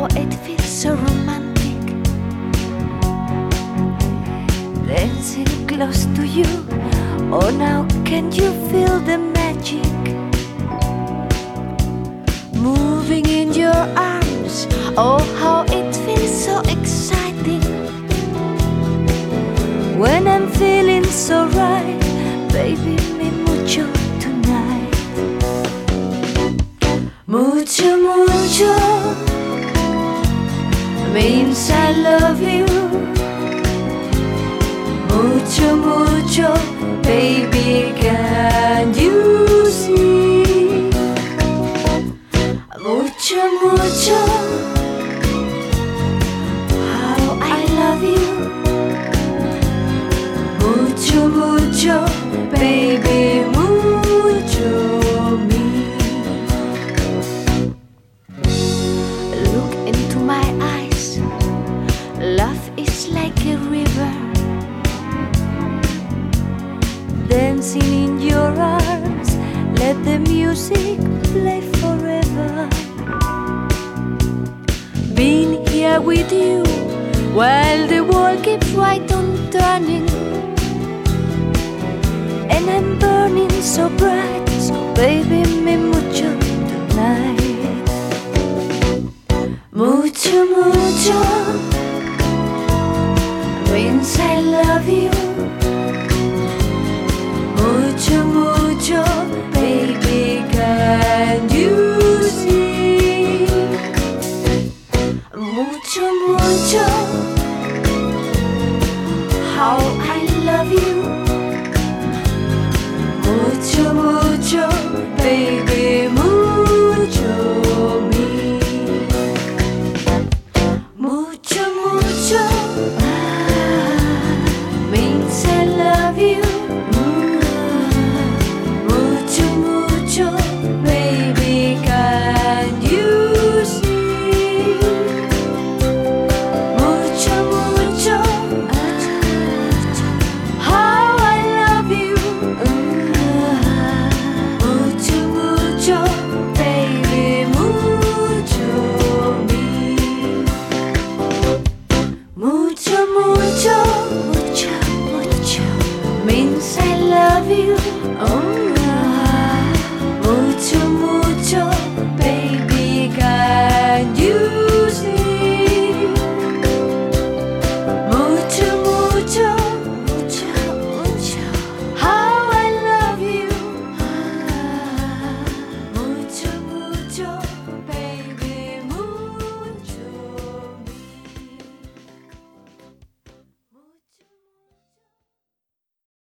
how it feels so romantic, dancing close to you. Oh, now can you feel the magic moving in your arms? Oh, how it feels so exciting when I'm feeling so right. Baby, me mucho tonight. Mucho, mucho means I love you. Mucho, mucho, baby, can you see? Mucho, mucho, how I love you. Mucho, mucho, baby, mucho me. Look into my eyes. Love is like a river dancing in your arms. Let the music play forever. Being here with you while the world keeps right on turning, and I'm burning so bright. So baby, me